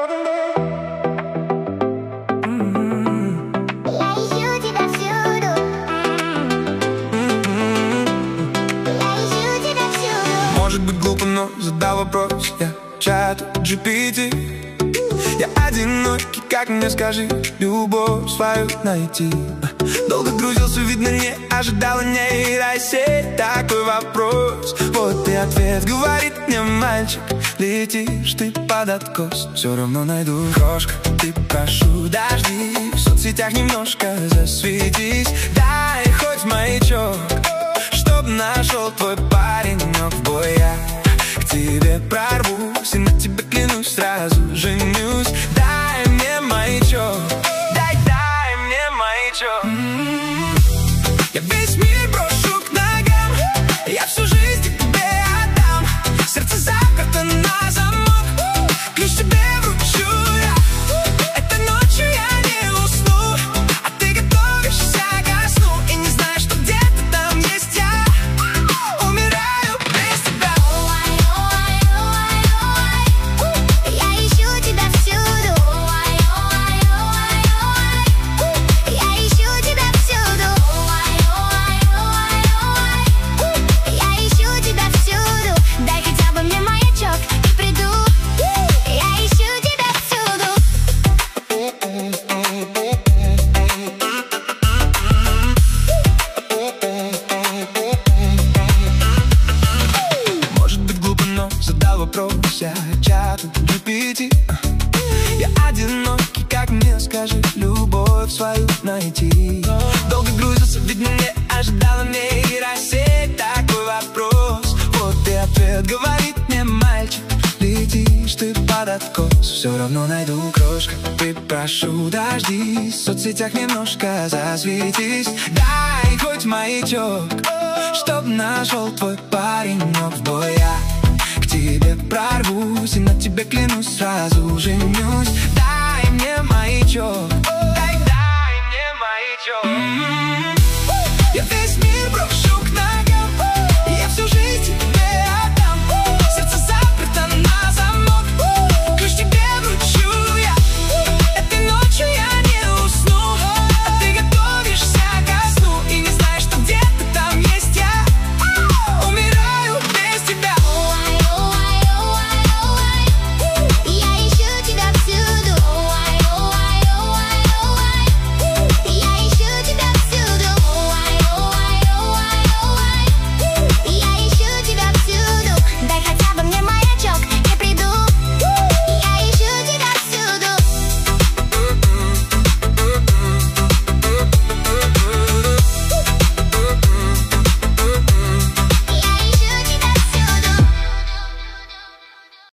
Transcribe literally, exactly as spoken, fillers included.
Может быть глупо, но задал вопрос я чату джи пи ти. Я одинокий, как мне скажи, любовь свою найти? Долго грузился, видно, не ожидал нейросеть такой вопрос. Вот и ответ, говорит мне мальчик: летишь ты под откос, все равно найду. Крошка, ты прошу, дожди, в соцсетях немножко засветись. Дай хоть маячок, чтоб нашел твой паренек. В бой я к тебе прорвусь, и на тебе клянусь, сразу женюсь. Дай мне маячок, дай, дай мне маячок. М-м-м. Я весь мир брошу к ногам, я всю жизнь тебе отдам. Сердце заперто на замок, ключ тебе вручу я. Этой ночью я не усну, а ты готовишься ко сну. И не знаешь, что где-то там есть я, умираю без тебя. Я ищу тебя всюду. Я ищу тебя всюду. Я ищу тебя всюду. Дай хотя бы мне маячок и приду. Я ищу тебя всюду. Может быть глупо, но задал вопрос я чату джи пи ти. Я одинокий, как мне скажи, любовь свою найти? Долго грузился, ведь не ожидала нейросеть такой вопрос. Вот и ответ, говорит мне мальчик: летишь ты под откос, все равно найду. Крошка, ты прошу, дожди, в соцсетях немножко засветись. Дай хоть маячок, чтоб нашел твой паренек. В бой я к тебе прорвусь, и на тебе клянусь, сразу женюсь. Дай мне маячок, дай, дай мне маячок. М-м-м.